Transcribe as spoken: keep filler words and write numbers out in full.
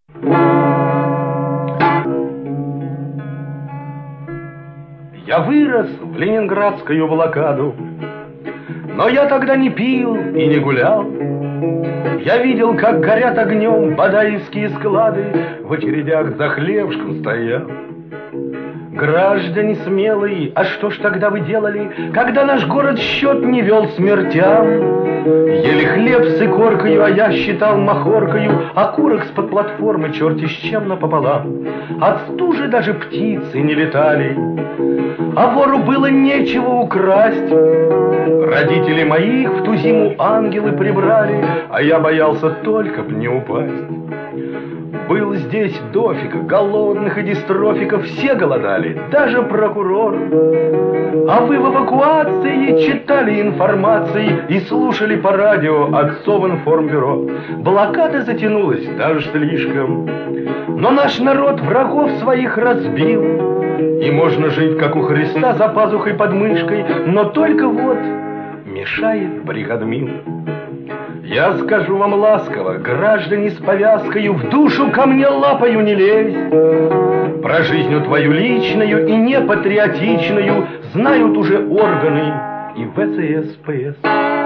Я вырос в ленинградскую блокаду, но я тогда не пил и не гулял. Я видел, как горят огнем бадаевские склады, в очередях за хлебушком стоял. Граждане смелые, а что ж тогда вы делали, когда наш город счет не вел смертям? Ели хлеб с икоркою, а я считал махоркою окурок с-под платформы черти с чем напополам. От стужи даже птицы не летали, а вору было нечего украсть. Родители моих в ту зиму ангелы прибрали, а я боялся только б не упасть. Был здесь дофига голодных и дистрофиков, все голодали, даже прокурор. А вы в эвакуации читали информации и слушали по радио от Совинформбюро. Блокада затянулась даже слишком, но наш народ врагов своих разбил. И можно жить, как у Христа, за пазухой под мышкой, но только вот мешает бригадмил. Я скажу вам ласково, граждане с повязкою, в душу ко мне лапою не лезь. Про жизнь твою личную и непатриотичную знают уже органы и вэ цэ эс пэ эс.